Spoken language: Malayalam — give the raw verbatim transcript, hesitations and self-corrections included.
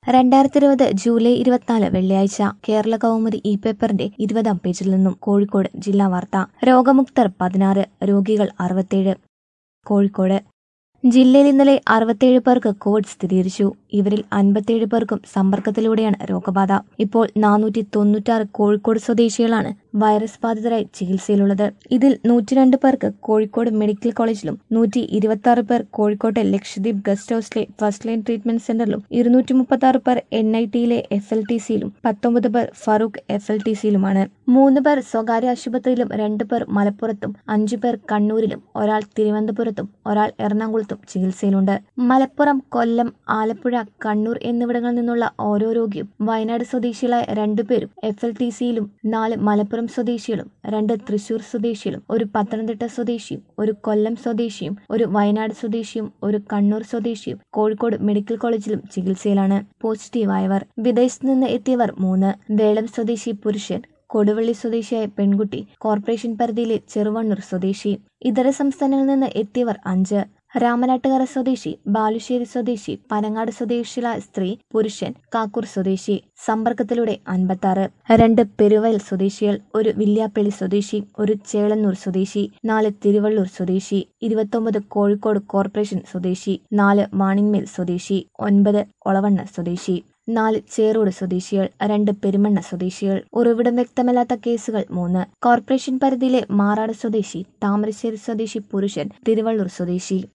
രണ്ടായിരത്തി ഇരുപത് ജൂലൈ ഇരുപത്തിനാല് വെള്ളിയാഴ്ച കേരള കൗമുദി ഇ പേപ്പറിന്റെ ഇരുപതാം പേജിൽ നിന്നും കോഴിക്കോട് ജില്ലാ വാർത്ത. രോഗമുക്തർ പതിനാറ്, രോഗികൾ അറുപത്തേഴ്. കോഴിക്കോട് ജില്ലയിൽ ഇന്നലെ അറുപത്തേഴ് പേർക്ക് കോവിഡ് സ്ഥിരീകരിച്ചു. ഇവരിൽ അൻപത്തിയേഴ് പേർക്കും സമ്പർക്കത്തിലൂടെയാണ് രോഗബാധ. ഇപ്പോൾ നാനൂറ്റി തൊണ്ണൂറ്റാറ് കോഴിക്കോട് സ്വദേശികളാണ് വൈറസ് ബാധിതരായി ചികിത്സയിലുള്ളത്. ഇതിൽ നൂറ്റിരണ്ട് പേർക്ക് കോഴിക്കോട് മെഡിക്കൽ കോളേജിലും നൂറ്റി ഇരുപത്തി ആറ് പേർ കോഴിക്കോട്ടെ ലക്ഷദ്വീപ് ഗസ്റ്റ് ഹൌസിലെ ഫസ്റ്റ് ലൈൻ ട്രീറ്റ്മെന്റ് സെന്ററിലും ഇരുന്നൂറ്റി മുപ്പത്തി ആറ് പേർ എൻ ഐ ടിയിലെ എഫ് എൽ ടി സിയിലും പത്തൊമ്പത് പേർ ഫറൂഖ് എഫ് എൽ ടി സിയിലുമാണ്. മൂന്ന് പേർ സ്വകാര്യ ആശുപത്രിയിലും രണ്ട് പേർ മലപ്പുറത്തും അഞ്ചു പേർ കണ്ണൂരിലും ഒരാൾ തിരുവനന്തപുരത്തും ഒരാൾ എറണാകുളത്തും ചികിത്സയിലുണ്ട്. മലപ്പുറം, കൊല്ലം, ആലപ്പുഴ, കണ്ണൂർ എന്നിവിടങ്ങളിൽ നിന്നുള്ള ഓരോ രോഗിയും വയനാട് സ്വദേശികളായ രണ്ടുപേരും എഫ് എൽ ടി സിയിലും നാല് മലപ്പുറം സ്വദേശികളും രണ്ട് തൃശൂർ സ്വദേശികളും ഒരു പത്തനംതിട്ട സ്വദേശിയും ഒരു കൊല്ലം സ്വദേശിയും ഒരു വയനാട് സ്വദേശിയും ഒരു കണ്ണൂർ സ്വദേശിയും കോഴിക്കോട് മെഡിക്കൽ കോളേജിലും ചികിത്സയിലാണ്. പോസിറ്റീവായവർ വിദേശത്ത് നിന്ന് എത്തിയവർ മൂന്ന്, വേളം സ്വദേശി പുരുഷൻ, കൊടുവള്ളി സ്വദേശിയായ പെൺകുട്ടി, കോർപ്പറേഷൻ പരിധിയിലെ ചെറുവണ്ണൂർ സ്വദേശി. ഇതര സംസ്ഥാനങ്ങളിൽ നിന്ന് എത്തിയവർ അഞ്ച്, രാമനാട്ടുകര സ്വദേശി, ബാലുശ്ശേരി സ്വദേശി, പനങ്ങാട് സ്വദേശിയായ സ്ത്രീ, പുരുഷൻ, കാക്കൂർ സ്വദേശി. സമ്പർക്കത്തിലൂടെ അൻപത്താറ്, രണ്ട് പെരുവയൽ സ്വദേശികൾ, ഒരു വില്യാപ്പള്ളി സ്വദേശി, ഒരു ചേളന്നൂർ സ്വദേശി, നാല് തിരുവള്ളൂർ സ്വദേശി, ഇരുപത്തൊമ്പത് കോഴിക്കോട് കോർപ്പറേഷൻ സ്വദേശി, നാല് വാണിന്മേൽ സ്വദേശി, ഒൻപത് ഒളവണ്ണ സ്വദേശി, നാല് ചേറോട് സ്വദേശികൾ, രണ്ട് പെരുമണ്ണ സ്വദേശികൾ. ഉറവിടം വ്യക്തമല്ലാത്ത കേസുകൾ മൂന്ന്. കോർപ്പറേഷൻ പരിധിയിലെ മാറാട് സ്വദേശി, താമരശ്ശേരി സ്വദേശി പുരുഷൻ, തിരുവള്ളൂർ സ്വദേശി.